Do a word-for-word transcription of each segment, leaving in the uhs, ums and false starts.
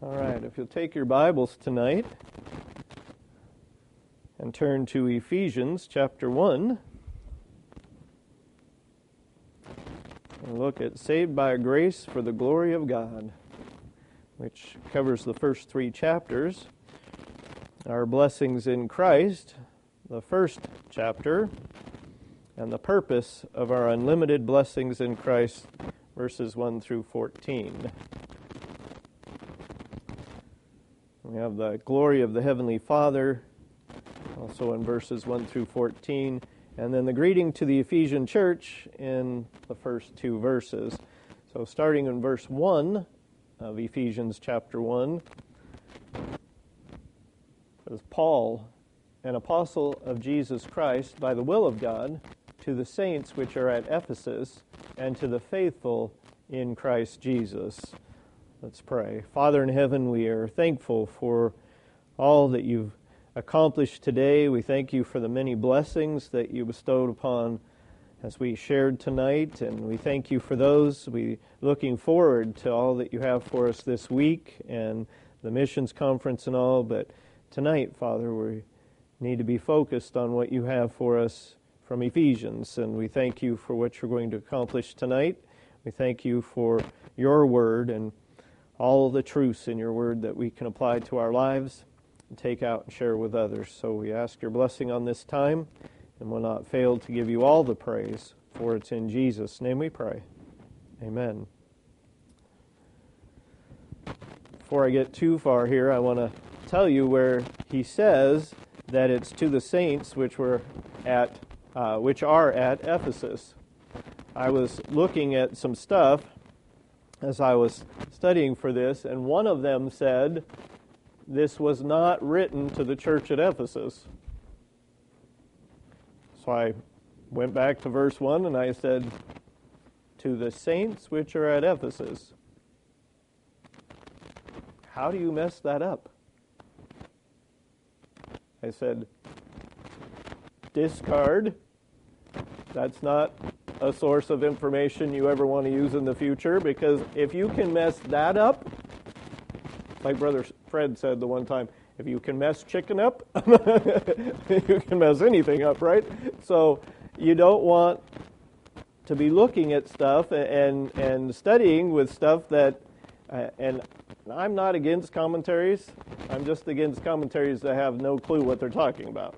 All right, if you'll take your Bibles tonight and turn to Ephesians chapter one, and look at Saved by Grace for the Glory of God, which covers the first three chapters. Our blessings in Christ, the first chapter, and the purpose of our unlimited blessings in Christ, verses one through fourteen. We have the glory of the Heavenly Father, also in verses one through fourteen, and then the greeting to the Ephesian church in the first two verses. So starting in verse one of Ephesians chapter one, it says, Paul, an apostle of Jesus Christ, by the will of God, to the saints which are at Ephesus, and to the faithful in Christ Jesus. Let's pray. Father in heaven, we are thankful for all that you've accomplished today. We thank you for the many blessings that you bestowed upon as we shared tonight, and we thank you for those. We looking forward to all that you have for us this week and the missions conference and all, but tonight, Father, we need to be focused on what you have for us from Ephesians, and we thank you for what you're going to accomplish tonight. We thank you for your word and all the truths in your word that we can apply to our lives and take out and share with others. So we ask your blessing on this time, and will not fail to give you all the praise, for it's in Jesus' name we pray. Amen. Before I get too far here, I want to tell you where he says that it's to the saints which were at, uh, which are at Ephesus. I was looking at some stuff as I was studying for this, and one of them said this was not written to the church at Ephesus. So I went back to verse one and I said, to the saints which are at Ephesus. How do you mess that up? I said, discard. That's not a source of information you ever want to use in the future, because if you can mess that up, like Brother Fred said the one time, if you can mess chicken up, you can mess anything up, right? So you don't want to be looking at stuff and and studying with stuff that, uh, and I'm not against commentaries, I'm just against commentaries that have no clue what they're talking about.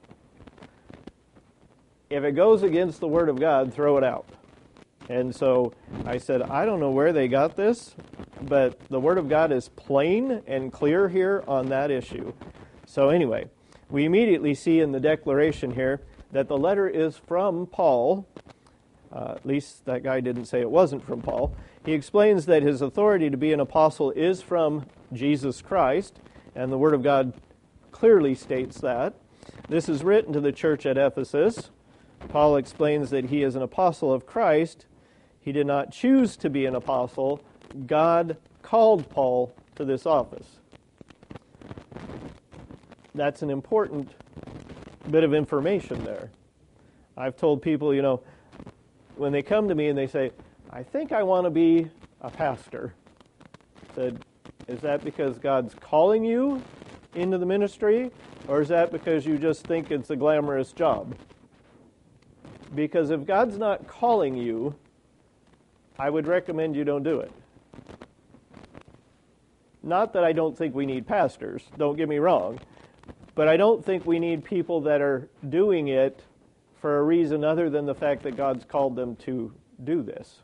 If it goes against the Word of God, throw it out. And so I said, I don't know where they got this, but the Word of God is plain and clear here on that issue. So anyway, we immediately see in the declaration here that the letter is from Paul. Uh, at least that guy didn't say it wasn't from Paul. He explains that his authority to be an apostle is from Jesus Christ, and the Word of God clearly states that. This is written to the church at Ephesus. Paul explains that he is an apostle of Christ. He did not choose to be an apostle. God called Paul to this office. That's an important bit of information there. I've told people, you know, when they come to me and they say, I think I want to be a pastor. I said, is that because God's calling you into the ministry, or is that because you just think it's a glamorous job? Because if God's not calling you, I would recommend you don't do it. Not that I don't think we need pastors, don't get me wrong, but I don't think we need people that are doing it for a reason other than the fact that God's called them to do this.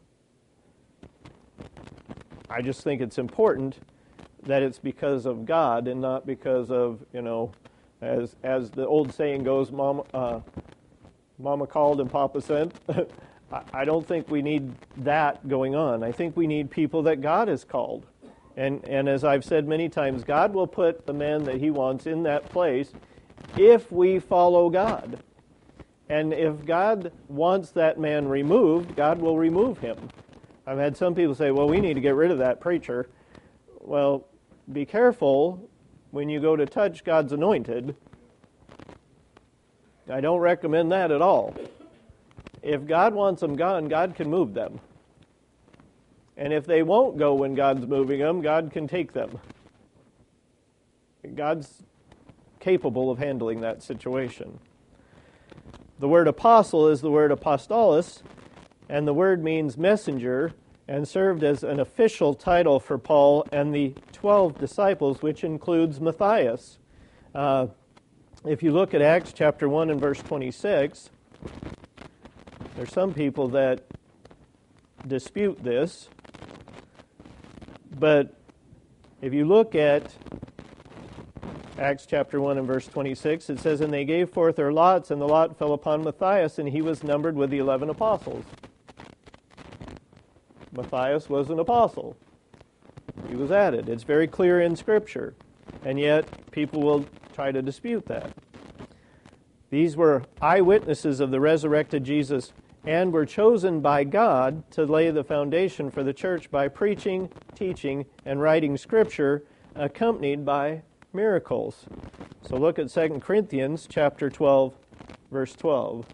I just think it's important that it's because of God and not because of, you know, as as the old saying goes, Mama, uh, Mama called and Papa sent. I don't think we need that going on. I think we need people that God has called. And and as I've said many times, God will put the man that he wants in that place if we follow God. And if God wants that man removed, God will remove him. I've had some people say, well, we need to get rid of that preacher. Well, be careful when you go to touch God's anointed. I don't recommend that at all. If God wants them gone, God can move them. And if they won't go when God's moving them, God can take them. God's capable of handling that situation. The word apostle is the word apostolos, and the word means messenger, and served as an official title for Paul and the twelve disciples, which includes Matthias. Uh, if you look at Acts chapter one and verse twenty-six, there's some people that dispute this, but if you look at Acts chapter one and verse twenty-six, it says, "And they gave forth their lots, and the lot fell upon Matthias, and he was numbered with the eleven apostles." Matthias was an apostle. He was added. It's very clear in Scripture, and yet people will try to dispute that. These were eyewitnesses of the resurrected Jesus and were chosen by God to lay the foundation for the church by preaching, teaching, and writing Scripture, accompanied by miracles. So look at Second Corinthians chapter twelve, verse twelve.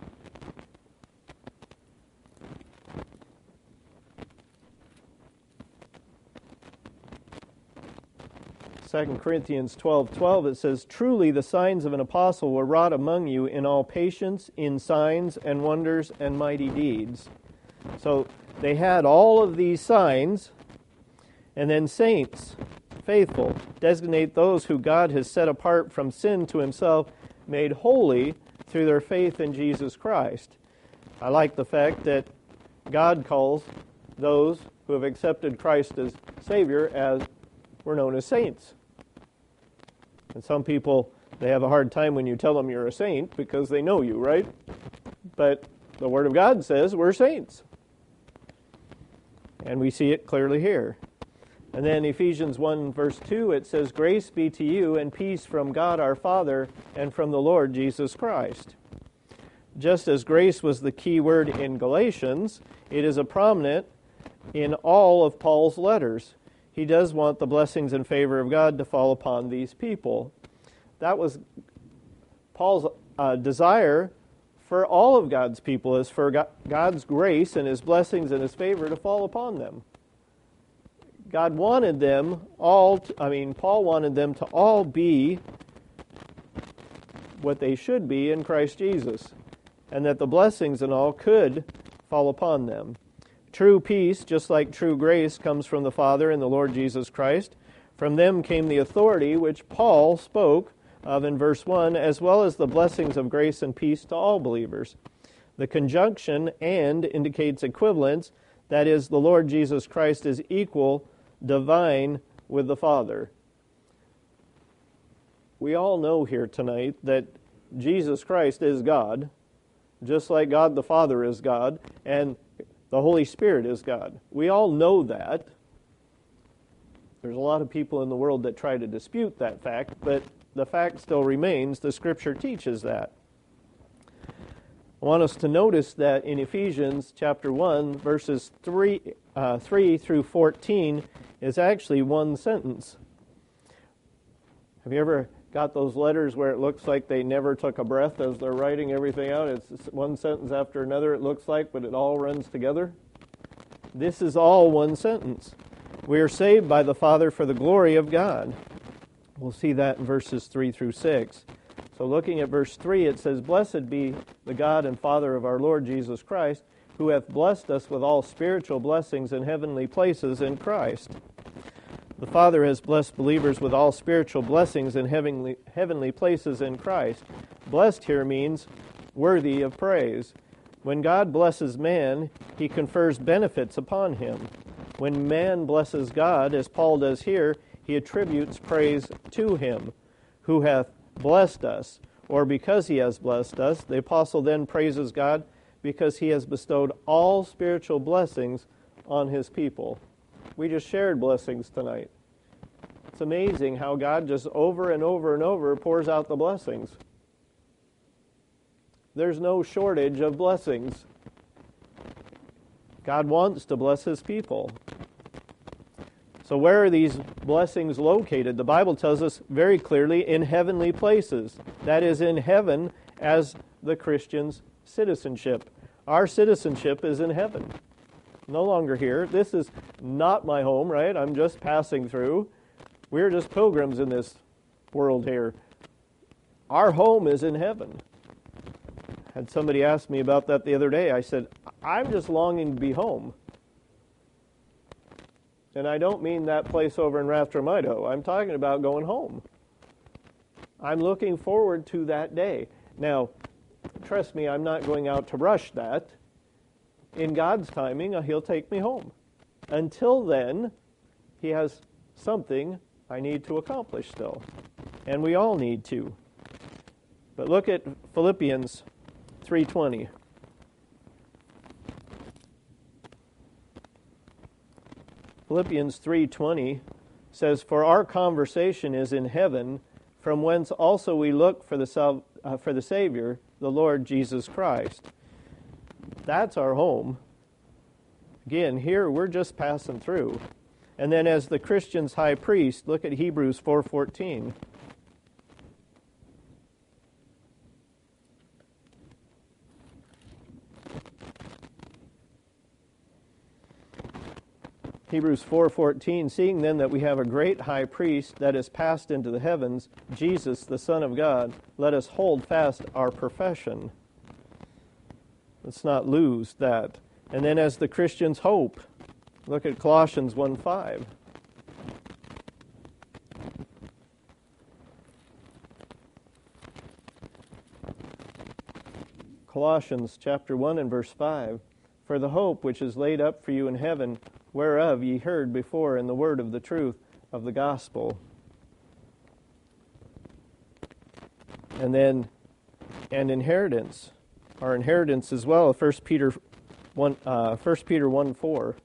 Second Corinthians twelve twelve, it says, "Truly the signs of an apostle were wrought among you in all patience, in signs and wonders and mighty deeds." So they had all of these signs, and then saints, faithful, designate those who God has set apart from sin to himself, made holy through their faith in Jesus Christ. I like the fact that God calls those who have accepted Christ as Savior as we're known as saints. And some people, they have a hard time when you tell them you're a saint because they know you, right? But the Word of God says we're saints. And we see it clearly here. And then Ephesians one verse two, it says, "Grace be to you and peace from God our Father and from the Lord Jesus Christ." Just as grace was the key word in Galatians, it is a prominent in all of Paul's letters. He does want the blessings and favor of God to fall upon these people. That was Paul's uh, desire for all of God's people, is for God's grace and his blessings and his favor to fall upon them. God wanted them all, to, I mean, Paul wanted them to all be what they should be in Christ Jesus, and that the blessings and all could fall upon them. True peace, just like true grace, comes from the Father and the Lord Jesus Christ. From them came the authority which Paul spoke of in verse one, as well as the blessings of grace and peace to all believers. The conjunction "and" indicates equivalence, that is, the Lord Jesus Christ is equal, divine, with the Father. We all know here tonight that Jesus Christ is God, just like God the Father is God, and the Holy Spirit is God. We all know that. There's a lot of people in the world that try to dispute that fact, but the fact still remains. The Scripture teaches that. I want us to notice that in Ephesians chapter one, verses three, uh, three through fourteen is actually one sentence. Have you ever got those letters where it looks like they never took a breath as they're writing everything out? It's one sentence after another, it looks like, but it all runs together. This is all one sentence. We are saved by the Father for the glory of God. We'll see that in verses three through six. So looking at verse three, it says, "Blessed be the God and Father of our Lord Jesus Christ, who hath blessed us with all spiritual blessings in heavenly places in Christ." The Father has blessed believers with all spiritual blessings in heavenly, heavenly places in Christ. Blessed here means worthy of praise. When God blesses man, he confers benefits upon him. When man blesses God, as Paul does here, he attributes praise to him, who hath blessed us. Or because he has blessed us, the apostle then praises God because he has bestowed all spiritual blessings on his people. We just shared blessings tonight. It's amazing how God just over and over and over pours out the blessings. There's no shortage of blessings. God wants to bless his people. So where are these blessings located? The Bible tells us very clearly, in heavenly places. That is, in heaven as the Christian's citizenship. Our citizenship is in heaven. No longer here. This is not my home, right? I'm just passing through. We're just pilgrims in this world here. Our home is in heaven. Had somebody ask me about that the other day. I said, I'm just longing to be home. And I don't mean that place over in Rathdrum, Idaho. I'm talking about going home. I'm looking forward to that day. Now, trust me, I'm not going out to rush that. In God's timing, He'll take me home. Until then, He has something I need to accomplish still. And we all need to. But look at Philippians three twenty. Philippians three twenty says, "For our conversation is in heaven, from whence also we look for the sal- uh, for the Savior, the Lord Jesus Christ." That's our home. Again, here we're just passing through. And then as the Christian's high priest, look at Hebrews four fourteen. Hebrews four fourteen, "Seeing then that we have a great high priest that is passed into the heavens, Jesus, the Son of God, let us hold fast our profession." Let's not lose that. And then as the Christian's hope, look at Colossians one five. Colossians chapter one and verse five. "For the hope which is laid up for you in heaven, whereof ye heard before in the word of the truth of the gospel." And then, and inheritance. Our inheritance as well, First Peter one, uh, First Peter one four.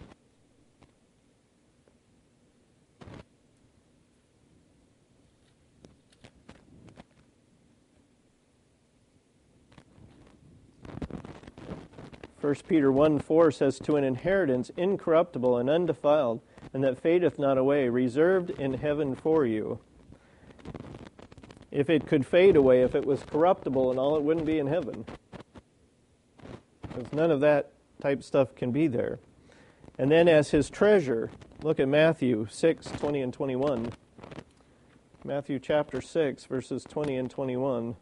First Peter one four says, "To an inheritance incorruptible and undefiled, and that fadeth not away, reserved in heaven for you." If it could fade away, if it was corruptible and all, it wouldn't be in heaven. Because none of that type stuff can be there. And then as His treasure, look at Matthew six twenty and twenty-one. Matthew chapter six, verses twenty and twenty-one.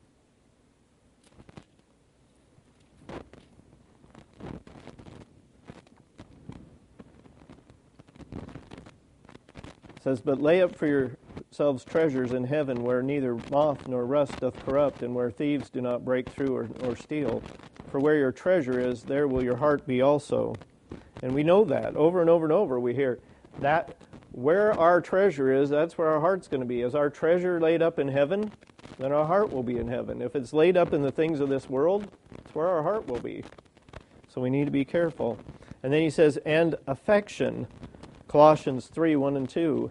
It says, "But lay up for yourselves treasures in heaven, where neither moth nor rust doth corrupt, and where thieves do not break through or, or steal. For where your treasure is, there will your heart be also." And we know that. Over and over and over we hear that where our treasure is, that's where our heart's going to be. Is our treasure laid up in heaven? Then our heart will be in heaven. If it's laid up in the things of this world, it's where our heart will be. So we need to be careful. And then he says, "And affection." Colossians three one and two.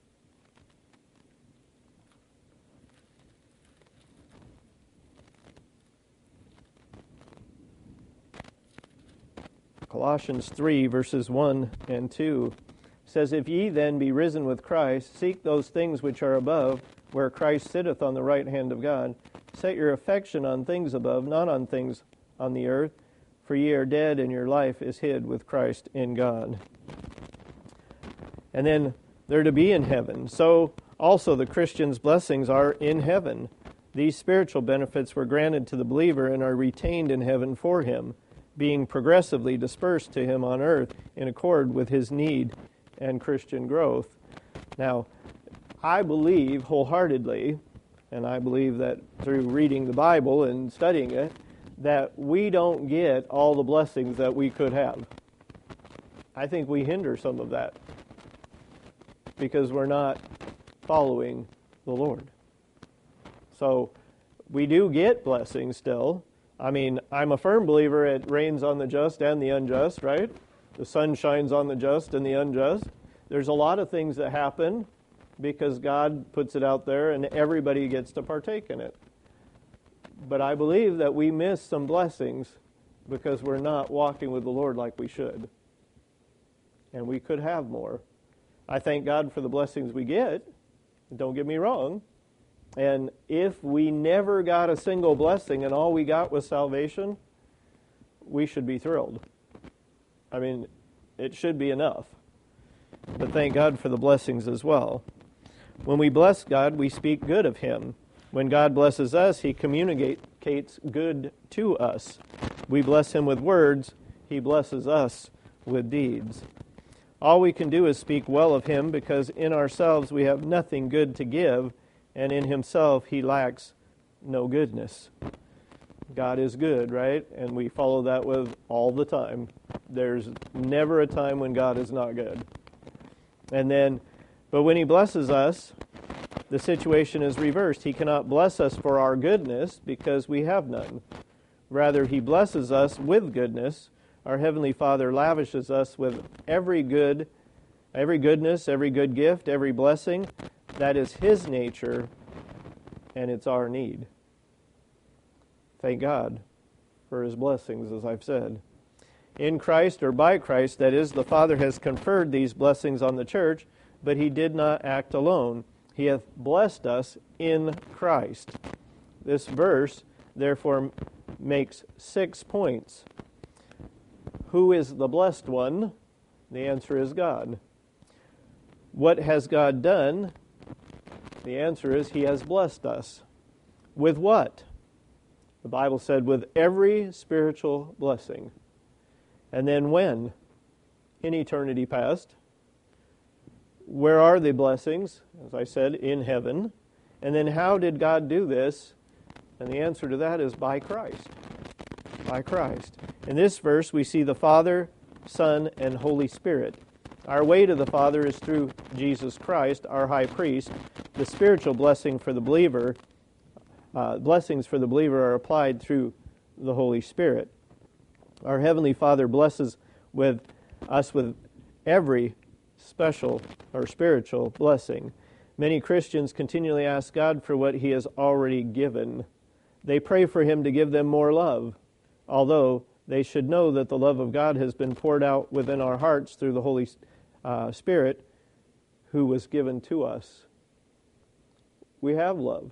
Colossians three, verses one and two says, "If ye then be risen with Christ, seek those things which are above, where Christ sitteth on the right hand of God. Set your affection on things above, not on things on the earth, for ye are dead, and your life is hid with Christ in God." And then they're to be in heaven. So also the Christian's blessings are in heaven. These spiritual benefits were granted to the believer and are retained in heaven for him, being progressively dispersed to him on earth in accord with his need and Christian growth. Now, I believe wholeheartedly, and I believe that through reading the Bible and studying it, that we don't get all the blessings that we could have. I think we hinder some of that because we're not following the Lord. So we do get blessings still. I mean, I'm a firm believer it rains on the just and the unjust, right? The sun shines on the just and the unjust. There's a lot of things that happen because God puts it out there and everybody gets to partake in it. But I believe that we miss some blessings because we're not walking with the Lord like we should. And we could have more. I thank God for the blessings we get. Don't get me wrong. And if we never got a single blessing and all we got was salvation, we should be thrilled. I mean, it should be enough. But thank God for the blessings as well. When we bless God, we speak good of Him. When God blesses us, He communicates good to us. We bless Him with words, He blesses us with deeds. All we can do is speak well of Him, because in ourselves we have nothing good to give, and in Himself He lacks no goodness. God is good, right? And we follow that with all the time. There's never a time when God is not good. And then, but when He blesses us, the situation is reversed. He cannot bless us for our goodness because we have none. Rather, He blesses us with goodness. Our Heavenly Father lavishes us with every good, every goodness, every good gift, every blessing. That is His nature, and it's our need. Thank God for His blessings, as I've said. In Christ, or by Christ, that is, the Father has conferred these blessings on the church, but He did not act alone. He hath blessed us in Christ. This verse, therefore, makes six points. Who is the blessed one? The answer is God. What has God done? The answer is He has blessed us. With what? The Bible said, with every spiritual blessing. And then when? In eternity past. Where are the blessings? As I said, in heaven. And then how did God do this? And the answer to that is by Christ. By Christ. In this verse, we see the Father, Son, and Holy Spirit. Our way to the Father is through Jesus Christ, our high priest. The spiritual blessing for the believer, uh, blessings for the believer are applied through the Holy Spirit. Our Heavenly Father blesses with us with every special or spiritual blessing. Many Christians continually ask God for what He has already given. They pray for Him to give them more love, although they should know that the love of God has been poured out within our hearts through the Holy uh, Spirit who was given to us. We have love.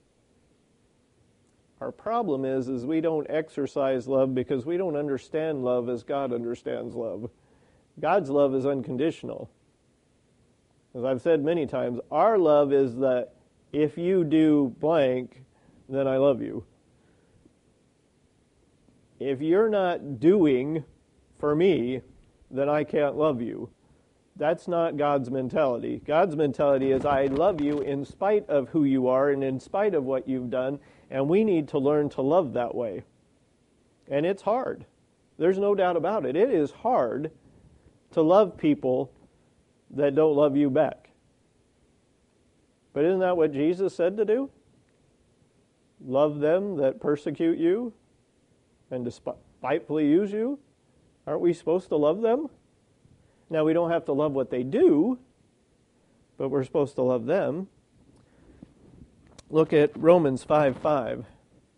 Our problem is, is we don't exercise love because we don't understand love as God understands love. God's love is unconditional. As I've said many times, our love is that if you do blank, then I love you. If you're not doing for me, then I can't love you. That's not God's mentality. God's mentality is, I love you in spite of who you are and in spite of what you've done, and we need to learn to love that way. And it's hard. There's no doubt about it. It is hard to love people that don't love you back. But isn't that what Jesus said to do? Love them that persecute you and despitefully use you. Aren't we supposed to love them? Now, we don't have to love what they do, but we're supposed to love them. Look at Romans five five.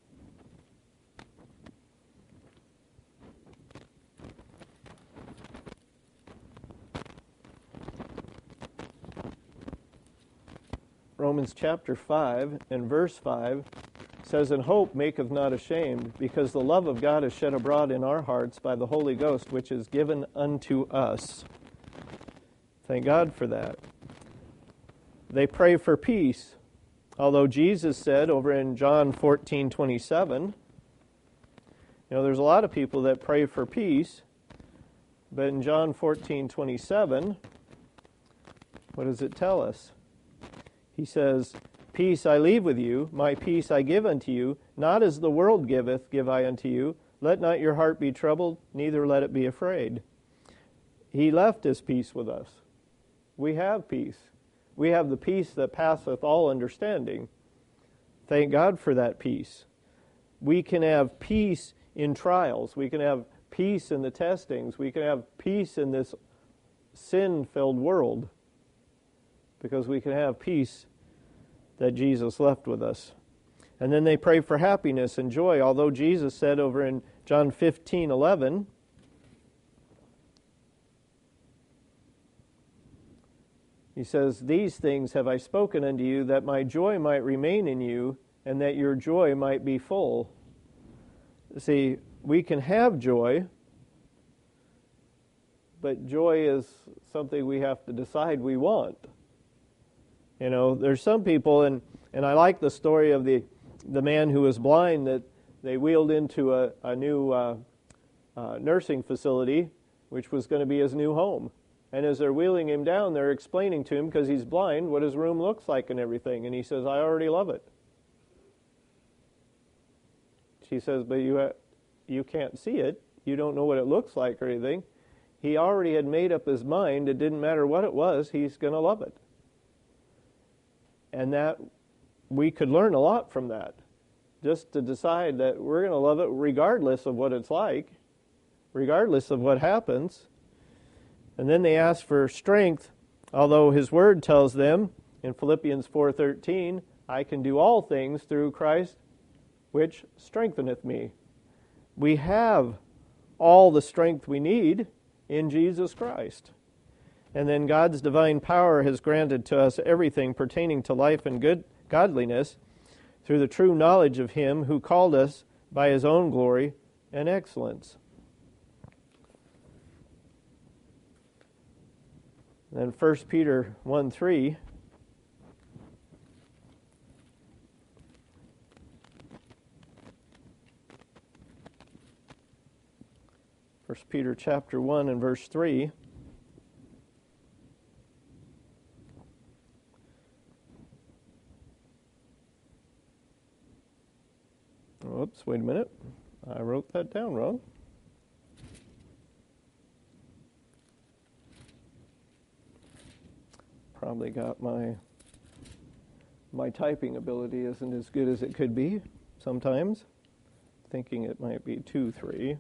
Romans chapter five and verse five says, "And hope maketh not ashamed, because the love of God is shed abroad in our hearts by the Holy Ghost, which is given unto us." Thank God for that. They pray for peace, although Jesus said over in John fourteen twenty-seven, you know, there's a lot of people that pray for peace, but in John fourteen twenty-seven, what does it tell us? He says, "Peace I leave with you, my peace I give unto you, not as the world giveth, give I unto you. Let not your heart be troubled, neither let it be afraid." He left His peace with us. We have peace. We have the peace that passeth all understanding. Thank God for that peace. We can have peace in trials. We can have peace in the testings. We can have peace in this sin-filled world, because we can have peace that Jesus left with us. And then they pray for happiness and joy, although Jesus said over in John fifteen eleven, He says, "These things have I spoken unto you, that my joy might remain in you, and that your joy might be full." See, we can have joy, but joy is something we have to decide we want. You know, there's some people, and, and I like the story of the, the man who was blind that they wheeled into a, a new uh, uh, nursing facility, which was going to be his new home. And as they're wheeling him down, they're explaining to him, because he's blind, what his room looks like and everything. And he says, I already love it. She says, but you ha- you can't see it. You don't know what it looks like or anything. He already had made up his mind. It didn't matter what it was. He's going to love it. And that, we could learn a lot from that. Just to decide that we're going to love it regardless of what it's like, regardless of what happens. And then they ask for strength, although His Word tells them in Philippians four thirteen, I can do all things through Christ, which strengtheneth me. We have all the strength we need in Jesus Christ. And then God's divine power has granted to us everything pertaining to life and good godliness through the true knowledge of Him who called us by His own glory and excellence. Then First Peter one three. First Peter chapter one and verse three. Whoops, wait a minute. I wrote that down wrong. Probably got my my typing ability isn't as good as it could be sometimes. Thinking it might be two three.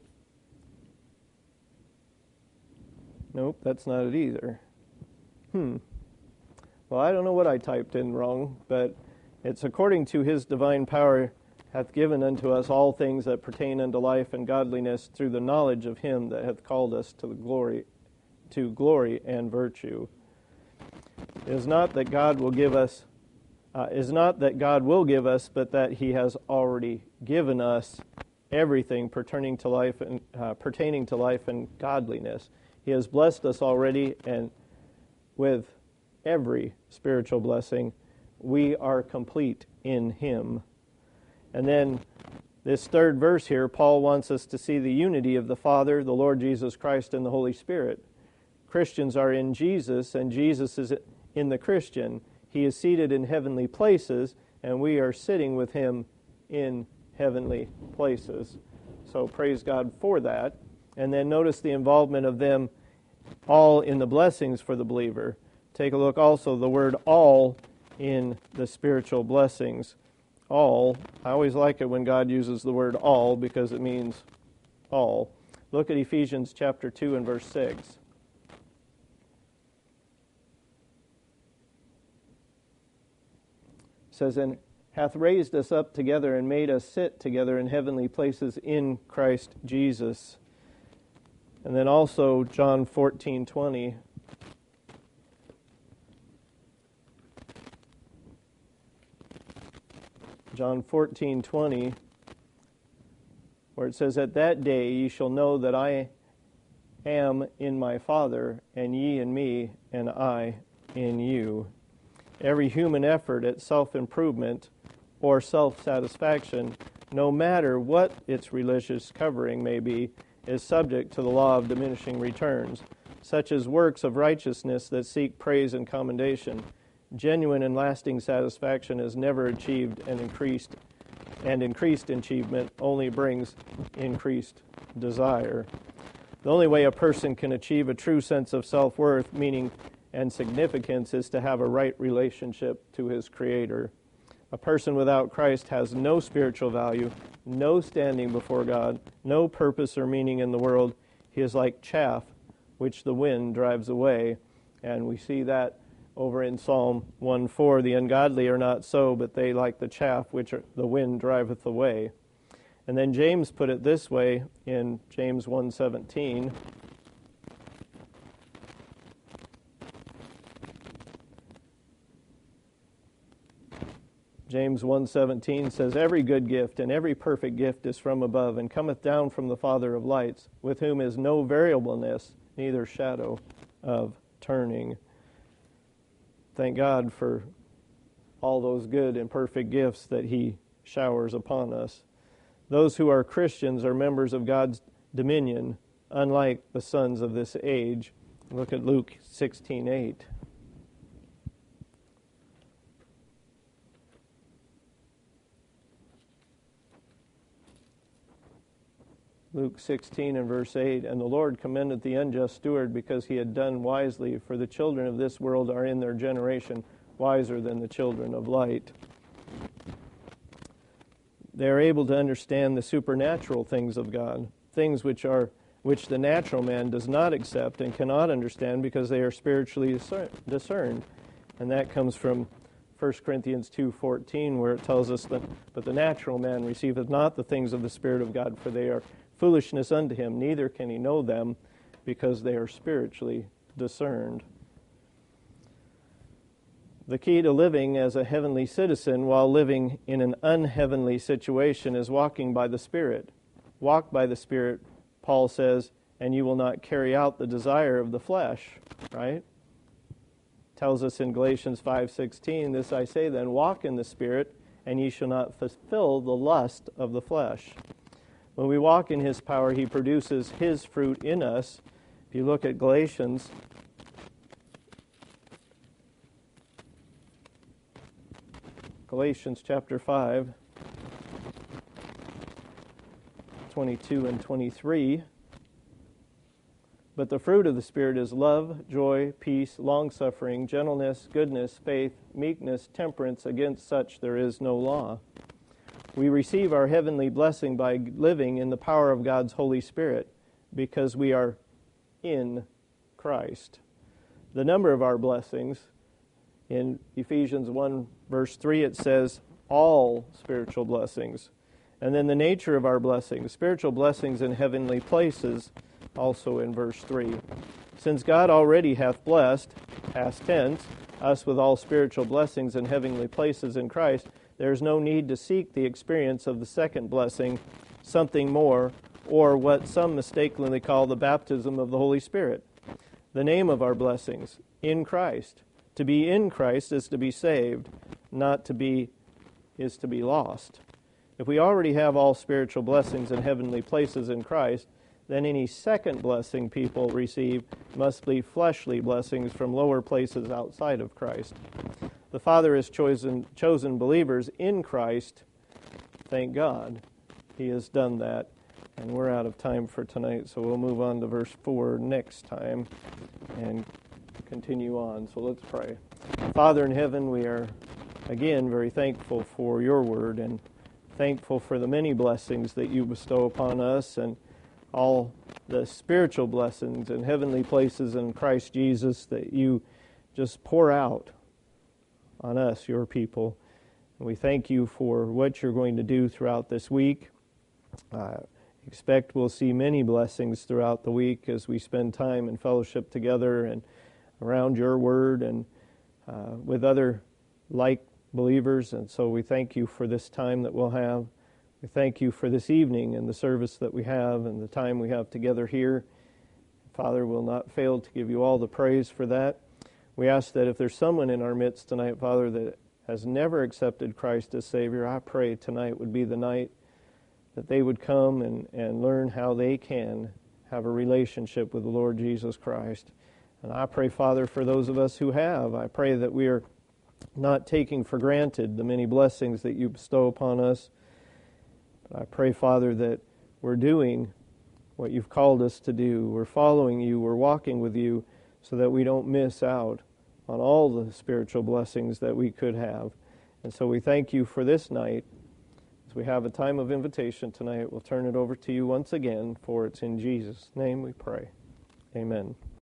Nope, that's not it either. Hmm. Well, I don't know what I typed in wrong, but it's according to His divine power hath given unto us all things that pertain unto life and godliness through the knowledge of Him that hath called us to the glory, to glory and virtue. It is not that God will give us, uh, is not that God will give us, but that He has already given us everything pertaining to life and uh, pertaining to life and godliness. He has blessed us already, and with every spiritual blessing, we are complete in Him. And then this third verse here, Paul wants us to see the unity of the Father, the Lord Jesus Christ, and the Holy Spirit. Christians are in Jesus, and Jesus is in the Christian. He is seated in heavenly places, and we are sitting with Him in heavenly places. So praise God for that. And then notice the involvement of them all in the blessings for the believer. Take a look also, the word all in the spiritual blessings. All, I always like it when God uses the word all because it means all. Look at Ephesians chapter two and verse six. It says, and hath raised us up together and made us sit together in heavenly places in Christ Jesus. And then also John fourteen twenty. John fourteen twenty, where it says, at that day ye shall know that I am in my Father, and ye in me, and I in you. Every human effort at self-improvement or self-satisfaction, no matter what its religious covering may be, is subject to the law of diminishing returns, such as works of righteousness that seek praise and commendation. Genuine and lasting satisfaction is never achieved, and increased and increased achievement only brings increased desire. The only way a person can achieve a true sense of self-worth, meaning, and significance is to have a right relationship to his Creator. A person without Christ has no spiritual value, no standing before God, no purpose or meaning in the world. He is like chaff which the wind drives away. And we see that over in Psalm one four, the ungodly are not so, but they like the chaff which the wind driveth away. And then James put it this way in James one seventeen. James one seventeen says, every good gift and every perfect gift is from above, and cometh down from the Father of lights, with whom is no variableness, neither shadow of turning. Thank God for all those good and perfect gifts that he showers upon us. Those who are Christians are members of God's dominion, unlike the sons of this age. Look at Luke sixteen eight. Luke sixteen and verse eight, "And the Lord commended the unjust steward because he had done wisely, for the children of this world are in their generation wiser than the children of light." They are able to understand the supernatural things of God, things which are which the natural man does not accept and cannot understand because they are spiritually discerned. And that comes from First Corinthians two fourteen, where it tells us that, "But the natural man receiveth not the things of the Spirit of God, for they are foolishness unto him, neither can he know them, because they are spiritually discerned." The key to living as a heavenly citizen while living in an unheavenly situation is walking by the Spirit. Walk by the Spirit, Paul says, and you will not carry out the desire of the flesh, right? Tells us in Galatians five sixteen, "This I say then, walk in the Spirit, and ye shall not fulfill the lust of the flesh." When we walk in His power, He produces His fruit in us. If you look at Galatians, Galatians chapter five, twenty-two and twenty-three, "But the fruit of the Spirit is love, joy, peace, long-suffering, gentleness, goodness, faith, meekness, temperance. Against such there is no law." We receive our heavenly blessing by living in the power of God's Holy Spirit because we are in Christ. The number of our blessings, in Ephesians one verse three, it says all spiritual blessings. And then the nature of our blessings, spiritual blessings in heavenly places, also in verse three. "Since God already hath blessed," past tense, "us with all spiritual blessings in heavenly places in Christ, there is no need to seek the experience of the second blessing, something more, or what some mistakenly call the baptism of the Holy Spirit." The name of our blessings, in Christ. To be in Christ is to be saved, not to be is to be lost. If we already have all spiritual blessings in heavenly places in Christ, then any second blessing people receive must be fleshly blessings from lower places outside of Christ. The Father has chosen chosen believers in Christ. Thank God He has done that. And we're out of time for tonight, so we'll move on to verse four next time and continue on. So let's pray. Father in heaven, we are again very thankful for your word and thankful for the many blessings that you bestow upon us and all the spiritual blessings and heavenly places in Christ Jesus that you just pour out on us, your people. And we thank you for what you're going to do throughout this week. I expect we'll see many blessings throughout the week as we spend time in fellowship together and around your word and uh, with other like believers. And so we thank you for this time that we'll have. We thank you for this evening and the service that we have and the time we have together here. Father, we'll not fail to give you all the praise for that. We ask that if there's someone in our midst tonight, Father, that has never accepted Christ as Savior, I pray tonight would be the night that they would come and, and learn how they can have a relationship with the Lord Jesus Christ. And I pray, Father, for those of us who have, I pray that we are not taking for granted the many blessings that you bestow upon us. But I pray, Father, that we're doing what you've called us to do. We're following you. We're walking with you so that we don't miss out on all the spiritual blessings that we could have. And so we thank you for this night. As we have a time of invitation tonight, we'll turn it over to you once again, for it's in Jesus' name we pray. Amen.